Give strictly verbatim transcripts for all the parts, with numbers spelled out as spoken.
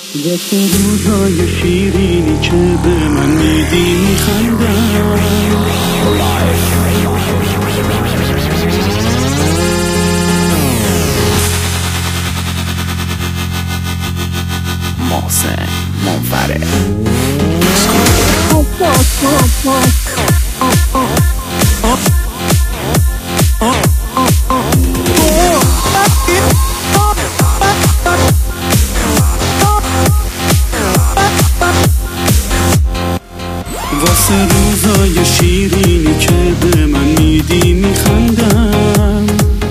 واسه روزای شیرینی که به من میدی میخندم. محسن منفرد واسه روزای شیرینی که به من میدی میخندم.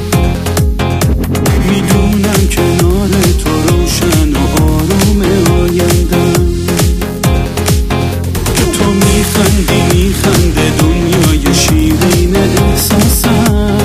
میدونم کنار تو روشن و آروم آیندم. که تو میخندی میخنده دنیای شیرین احساسم.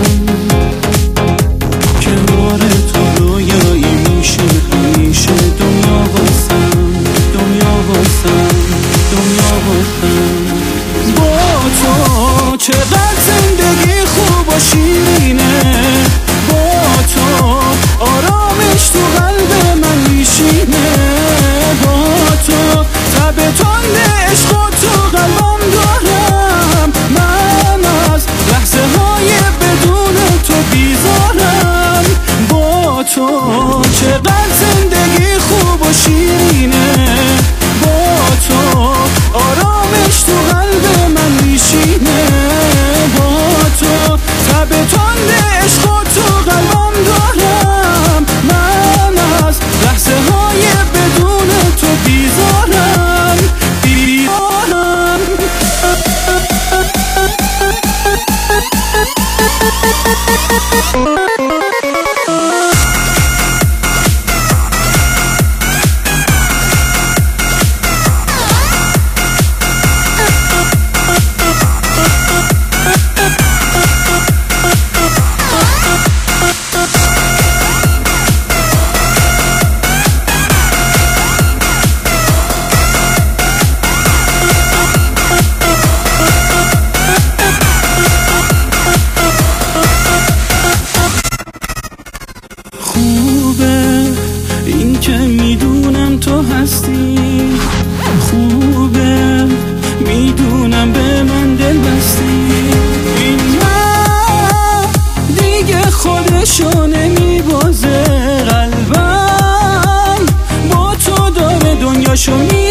کنار تو رویایی میشه همیشه دنیا واسم، دنیا واسم، دنیا واسم. با تو چقدر زندگی خوب و شیرینه. با تو آرامش تو قلب من میشینه. با تو تب تند عشق و تو قلبم دارم. من از لحظه های بدون تو بیزارم. با تو چقدر زندگی خوب و شیرینه. با تو آرامش تو قلب من میشینه. با تو تب تند عشق و تو قلبم دارم. من از لحظه های بدون تو بیزارم، بیزارم. خوبه این که میدونم تو هستی. خوبه میدونم به من دل بستی. این من دیگه خودشو نمیبازه. قلبم با تو داره دنیاشو می